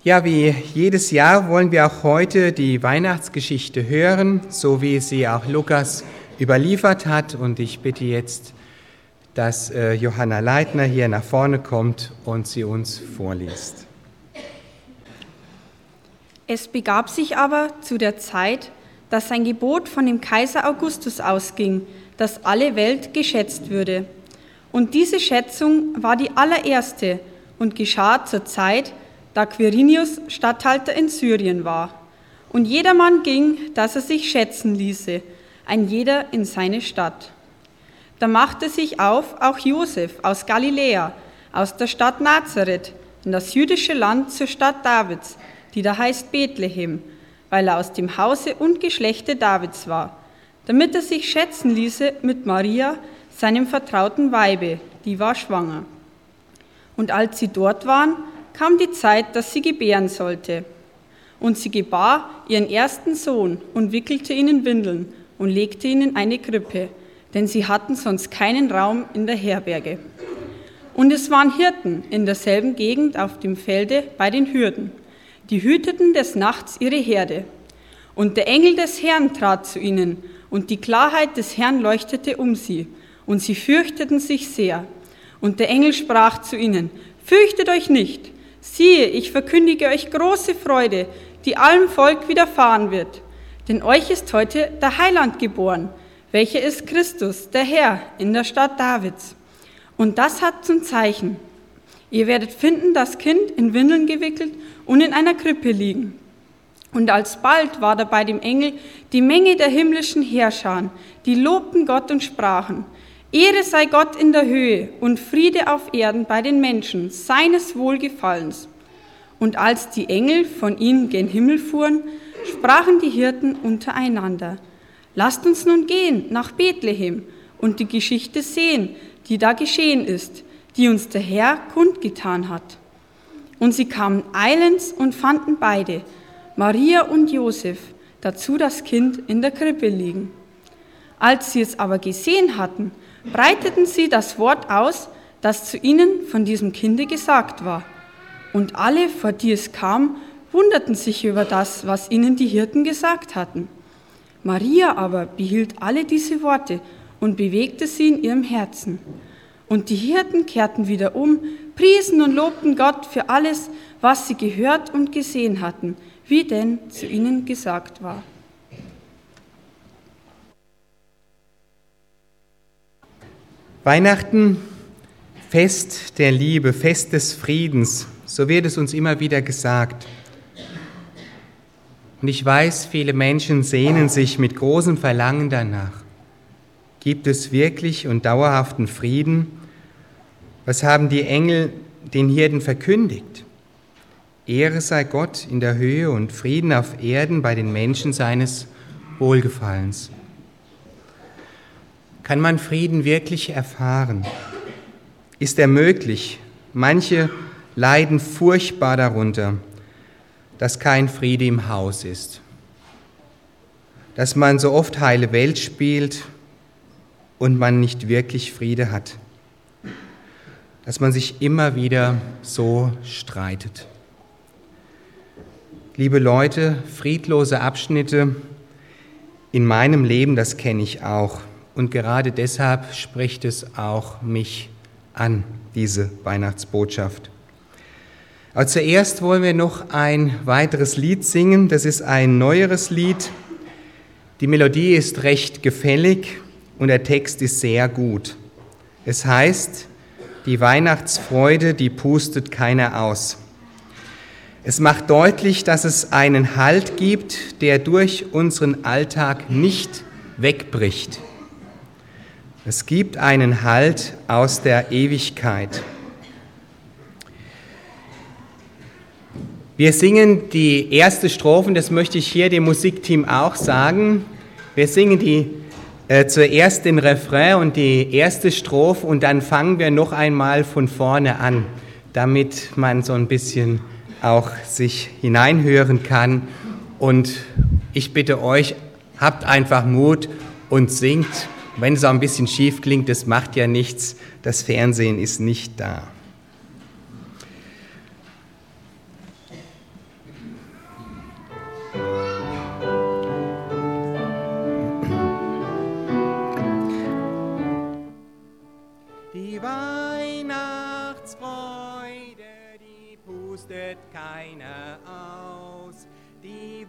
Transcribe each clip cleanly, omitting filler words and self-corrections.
Ja, wie jedes Jahr wollen wir auch heute die Weihnachtsgeschichte hören, so wie sie auch Lukas überliefert hat. Und ich bitte jetzt, dass Johanna Leitner hier nach vorne kommt und sie uns vorliest. Es begab sich aber zu der Zeit, dass ein Gebot von dem Kaiser Augustus ausging, dass alle Welt geschätzt würde. Und diese Schätzung war die allererste und geschah zur Zeit, da Quirinius Statthalter in Syrien war. Und jedermann ging, dass er sich schätzen ließe, ein jeder in seine Stadt. Da machte sich auf auch Josef aus Galiläa, aus der Stadt Nazareth, in das jüdische Land zur Stadt Davids, die da heißt Bethlehem, weil er aus dem Hause und Geschlechte Davids war, damit er sich schätzen ließe mit Maria, seinem vertrauten Weibe, die war schwanger. Und als sie dort waren, kam die Zeit, dass sie gebären sollte. Und sie gebar ihren ersten Sohn und wickelte ihn in Windeln und legte ihn in eine Krippe, denn sie hatten sonst keinen Raum in der Herberge. Und es waren Hirten in derselben Gegend auf dem Felde bei den Hürden, die hüteten des Nachts ihre Herde. Und der Engel des Herrn trat zu ihnen, und die Klarheit des Herrn leuchtete um sie, und sie fürchteten sich sehr. Und der Engel sprach zu ihnen: Fürchtet euch nicht, siehe, ich verkündige euch große Freude, die allem Volk widerfahren wird. Denn euch ist heute der Heiland geboren, welcher ist Christus, der Herr, in der Stadt Davids. Und das hat zum Zeichen: Ihr werdet finden, das Kind in Windeln gewickelt und in einer Krippe liegen. Und alsbald war da bei dem Engel die Menge der himmlischen Heerscharen, die lobten Gott und sprachen: Ehre sei Gott in der Höhe und Friede auf Erden bei den Menschen, seines Wohlgefallens. Und als die Engel von ihnen gen Himmel fuhren, sprachen die Hirten untereinander: Lasst uns nun gehen nach Bethlehem und die Geschichte sehen, die da geschehen ist, die uns der Herr kundgetan hat. Und sie kamen eilends und fanden beide, Maria und Josef, dazu das Kind in der Krippe liegen. Als sie es aber gesehen hatten, breiteten sie das Wort aus, das zu ihnen von diesem Kinde gesagt war. Und alle, vor die es kam, wunderten sich über das, was ihnen die Hirten gesagt hatten. Maria aber behielt alle diese Worte und bewegte sie in ihrem Herzen. Und die Hirten kehrten wieder um, priesen und lobten Gott für alles, was sie gehört und gesehen hatten, wie denn zu ihnen gesagt war. Weihnachten, Fest der Liebe, Fest des Friedens, so wird es uns immer wieder gesagt. Und ich weiß, viele Menschen sehnen sich mit großem Verlangen danach. Gibt es wirklich und dauerhaften Frieden? Was haben die Engel den Hirten verkündigt? Ehre sei Gott in der Höhe und Frieden auf Erden bei den Menschen seines Wohlgefallens. Kann man Frieden wirklich erfahren? Ist er möglich? Manche leiden furchtbar darunter, dass kein Friede im Haus ist, dass man so oft heile Welt spielt und man nicht wirklich Friede hat, dass man sich immer wieder so streitet. Liebe Leute, friedlose Abschnitte in meinem Leben, das kenne ich auch. Und gerade deshalb spricht es auch mich an, diese Weihnachtsbotschaft. Aber zuerst wollen wir noch ein weiteres Lied singen. Das ist ein neueres Lied. Die Melodie ist recht gefällig und der Text ist sehr gut. Es heißt: Die Weihnachtsfreude, die pustet keiner aus. Es macht deutlich, dass es einen Halt gibt, der durch unseren Alltag nicht wegbricht. Es gibt einen Halt aus der Ewigkeit. Wir singen die erste Strophe, das möchte ich hier dem Musikteam auch sagen. Wir singen zuerst den Refrain und die erste Strophe und dann fangen wir noch einmal von vorne an, damit man so ein bisschen auch sich hineinhören kann. Und ich bitte euch, habt einfach Mut und singt. Wenn es auch ein bisschen schief klingt, das macht ja nichts. Das Fernsehen ist nicht da. pustet keiner aus. Die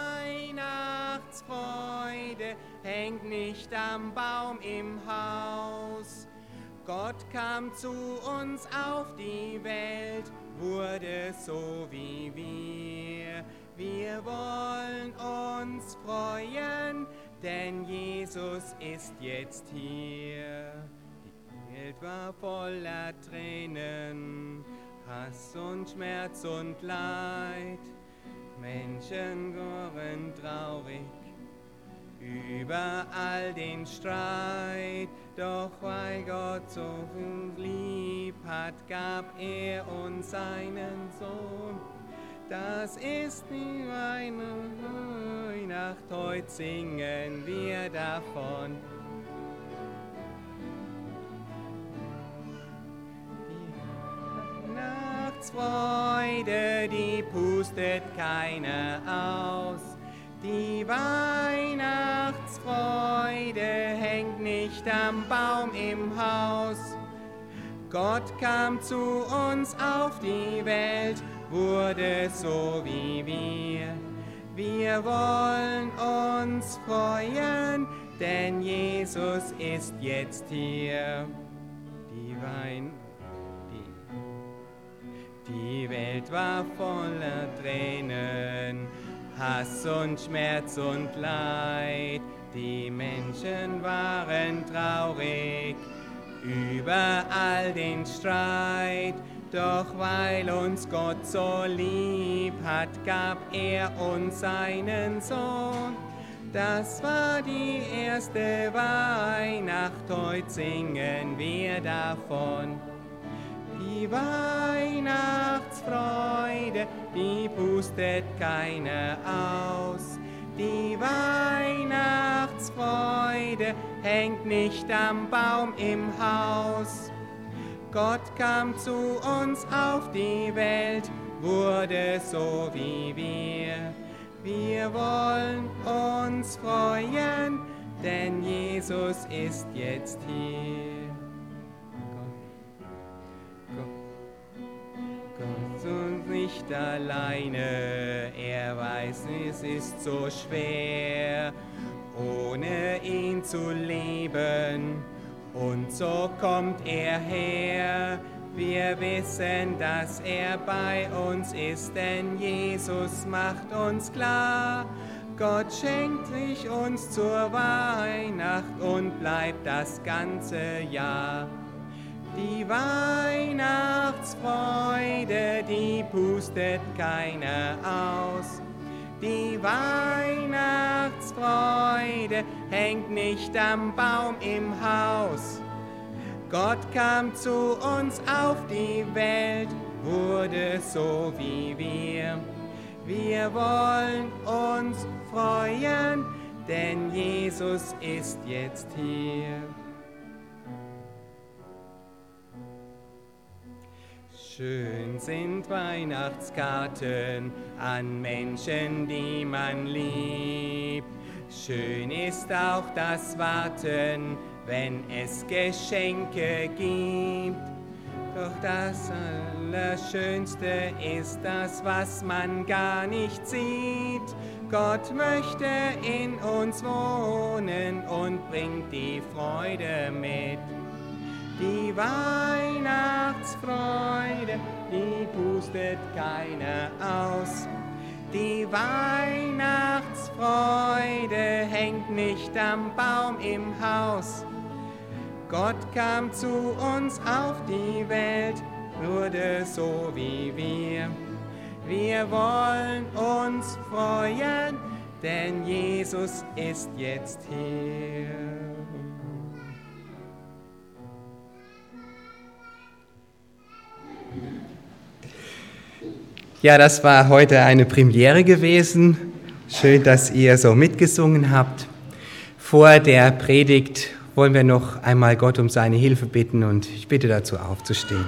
Weihnachtsfreude hängt nicht am Baum im Haus. Gott kam zu uns auf die Welt, wurde so wie wir. Wir wollen uns freuen, denn Jesus ist jetzt hier. Die Welt war voller Tränen, Hass und Schmerz und Leid. Menschen waren traurig, überall den Streit. Doch weil Gott so viel lieb hat, gab er uns seinen Sohn. Das ist die Weihnacht, heute singen wir davon. Weihnachtsfreude, die pustet keiner aus. Die Weihnachtsfreude hängt nicht am Baum im Haus. Gott kam zu uns auf die Welt, wurde so wie wir. Wir wollen uns freuen, denn Jesus ist jetzt hier. Die Welt war voller Tränen, Hass und Schmerz und Leid. Die Menschen waren traurig, überall den Streit. Doch weil uns Gott so lieb hat, gab er uns seinen Sohn. Das war die erste Weihnacht, heute singen wir davon. Die Weihnachtsfreude, die pustet keiner aus. Die Weihnachtsfreude hängt nicht am Baum im Haus. Gott kam zu uns auf die Welt, wurde so wie wir. Wir wollen uns freuen, denn Jesus ist jetzt hier. Gott uns nicht alleine, er weiß, es ist so schwer, ohne ihn zu leben. Und so kommt er her, wir wissen, dass er bei uns ist, denn Jesus macht uns klar. Gott schenkt sich uns zur Weihnacht und bleibt das ganze Jahr. Die Weihnachtsfreude, die pustet keiner aus. Die Weihnachtsfreude hängt nicht am Baum im Haus. Gott kam zu uns auf die Welt, wurde so wie wir. Wir wollen uns freuen, denn Jesus ist jetzt hier. Schön sind Weihnachtskarten an Menschen, die man liebt. Schön ist auch das Warten, wenn es Geschenke gibt. Doch das Allerschönste ist das, was man gar nicht sieht. Gott möchte in uns wohnen und bringt die Freude mit. Die Weihnachtsfreude, die pustet keiner aus. Die Weihnachtsfreude hängt nicht am Baum im Haus. Gott kam zu uns auf die Welt, wurde so wie wir. Wir wollen uns freuen, denn Jesus ist jetzt hier. Ja, das war heute eine Premiere gewesen. Schön, dass ihr so mitgesungen habt. Vor der Predigt wollen wir noch einmal Gott um seine Hilfe bitten und ich bitte dazu aufzustehen.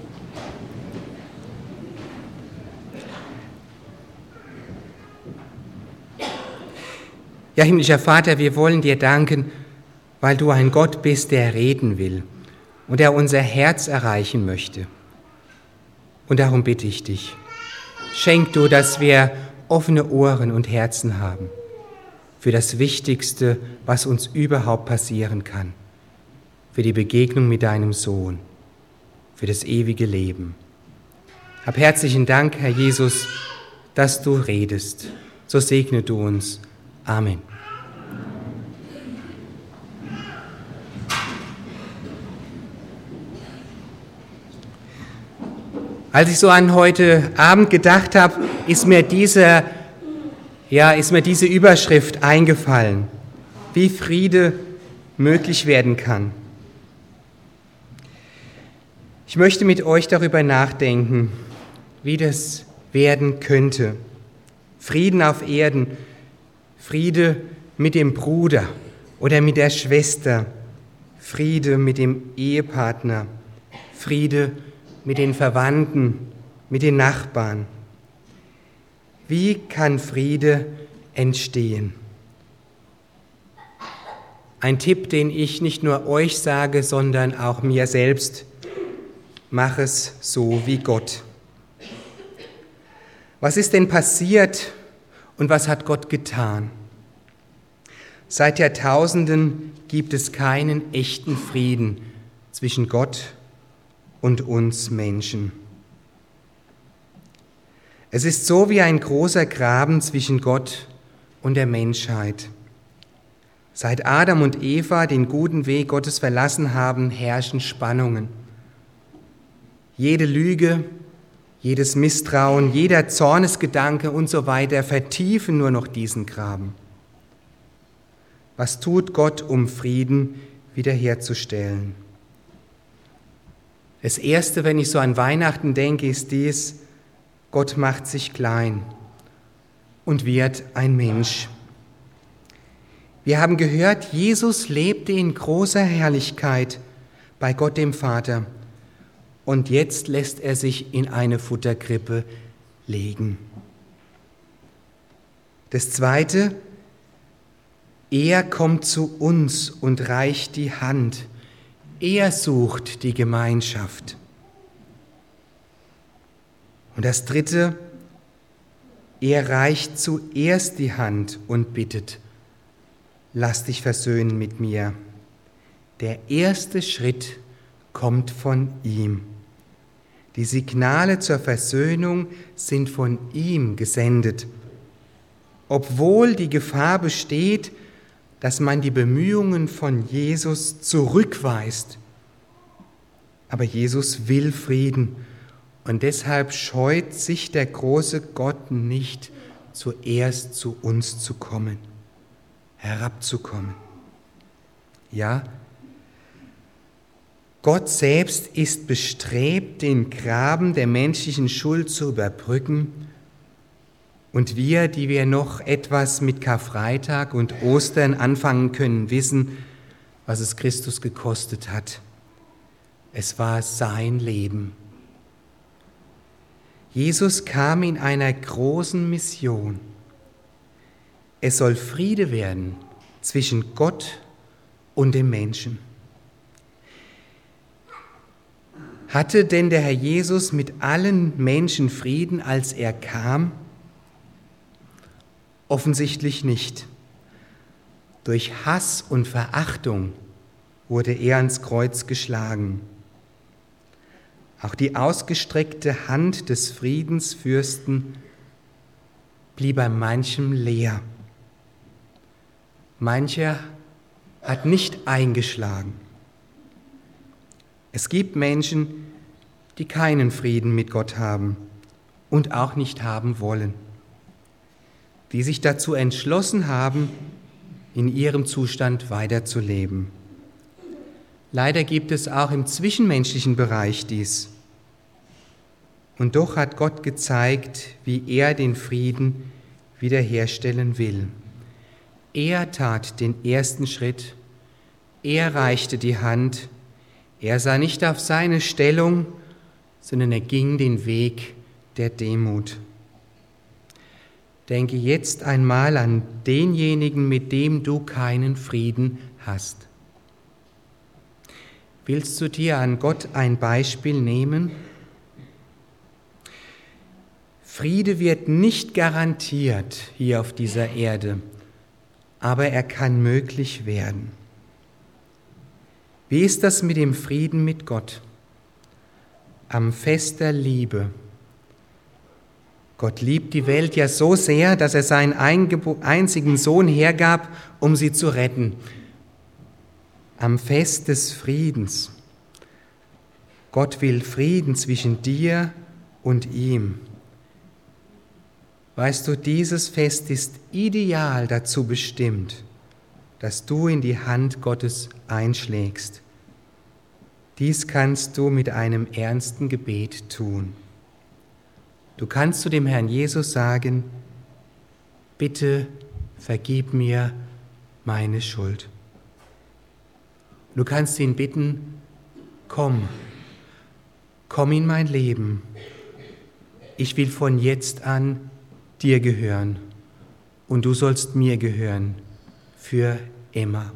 Ja, himmlischer Vater, wir wollen dir danken, weil du ein Gott bist, der reden will und der unser Herz erreichen möchte. Und darum bitte ich dich, schenk du, dass wir offene Ohren und Herzen haben für das Wichtigste, was uns überhaupt passieren kann, für die Begegnung mit deinem Sohn, für das ewige Leben. Hab herzlichen Dank, Herr Jesus, dass du redest. So segne du uns. Amen. Als ich so an heute Abend gedacht habe, ist mir diese Überschrift eingefallen, wie Friede möglich werden kann. Ich möchte mit euch darüber nachdenken, wie das werden könnte. Frieden auf Erden, Friede mit dem Bruder oder mit der Schwester, Friede mit dem Ehepartner, Friede mit den Verwandten, mit den Nachbarn. Wie kann Friede entstehen? Ein Tipp, den ich nicht nur euch sage, sondern auch mir selbst: Mach es so wie Gott. Was ist denn passiert und was hat Gott getan? Seit Jahrtausenden gibt es keinen echten Frieden zwischen Gott und uns Menschen. Es ist so wie ein großer Graben zwischen Gott und der Menschheit. Seit Adam und Eva den guten Weg Gottes verlassen haben, herrschen Spannungen. Jede Lüge, jedes Misstrauen, jeder Zornesgedanke und so weiter vertiefen nur noch diesen Graben. Was tut Gott, um Frieden wiederherzustellen? Das Erste, wenn ich so an Weihnachten denke, ist dies: Gott macht sich klein und wird ein Mensch. Wir haben gehört, Jesus lebte in großer Herrlichkeit bei Gott dem Vater und jetzt lässt er sich in eine Futterkrippe legen. Das Zweite: Er kommt zu uns und reicht die Hand. Er sucht die Gemeinschaft. Und das Dritte: Er reicht zuerst die Hand und bittet: Lass dich versöhnen mit mir. Der erste Schritt kommt von ihm. Die Signale zur Versöhnung sind von ihm gesendet. Obwohl die Gefahr besteht, dass man die Bemühungen von Jesus zurückweist. Aber Jesus will Frieden und deshalb scheut sich der große Gott nicht, zuerst zu uns zu kommen, herabzukommen. Ja, Gott selbst ist bestrebt, den Graben der menschlichen Schuld zu überbrücken. Und wir, die wir noch etwas mit Karfreitag und Ostern anfangen können, wissen, was es Christus gekostet hat. Es war sein Leben. Jesus kam in einer großen Mission. Es soll Friede werden zwischen Gott und dem Menschen. Hatte denn der Herr Jesus mit allen Menschen Frieden, als er kam? Offensichtlich nicht. Durch Hass und Verachtung wurde er ans Kreuz geschlagen. Auch die ausgestreckte Hand des Friedensfürsten blieb bei manchem leer. Mancher hat nicht eingeschlagen. Es gibt Menschen, die keinen Frieden mit Gott haben und auch nicht haben wollen, die sich dazu entschlossen haben, in ihrem Zustand weiterzuleben. Leider gibt es auch im zwischenmenschlichen Bereich dies. Und doch hat Gott gezeigt, wie er den Frieden wiederherstellen will. Er tat den ersten Schritt, er reichte die Hand, er sah nicht auf seine Stellung, sondern er ging den Weg der Demut. Denke jetzt einmal an denjenigen, mit dem du keinen Frieden hast. Willst du dir an Gott ein Beispiel nehmen? Friede wird nicht garantiert hier auf dieser Erde, aber er kann möglich werden. Wie ist das mit dem Frieden mit Gott? Am Fest der Liebe. Gott liebt die Welt ja so sehr, dass er seinen einzigen Sohn hergab, um sie zu retten. Am Fest des Friedens. Gott will Frieden zwischen dir und ihm. Weißt du, dieses Fest ist ideal dazu bestimmt, dass du in die Hand Gottes einschlägst. Dies kannst du mit einem ernsten Gebet tun. Du kannst zu dem Herrn Jesus sagen, bitte vergib mir meine Schuld. Du kannst ihn bitten, komm in mein Leben. Ich will von jetzt an dir gehören und du sollst mir gehören für immer.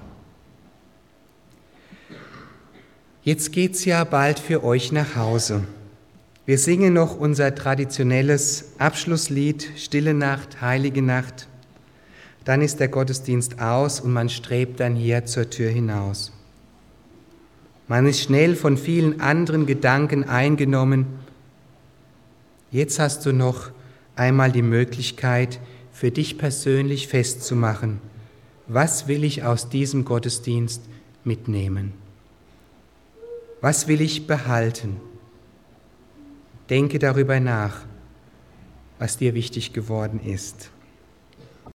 Jetzt geht's ja bald für euch nach Hause. Wir singen noch unser traditionelles Abschlusslied, Stille Nacht, Heilige Nacht. Dann ist der Gottesdienst aus und man strebt dann hier zur Tür hinaus. Man ist schnell von vielen anderen Gedanken eingenommen. Jetzt hast du noch einmal die Möglichkeit, für dich persönlich festzumachen, was will ich aus diesem Gottesdienst mitnehmen? Was will ich behalten? Denke darüber nach, was dir wichtig geworden ist.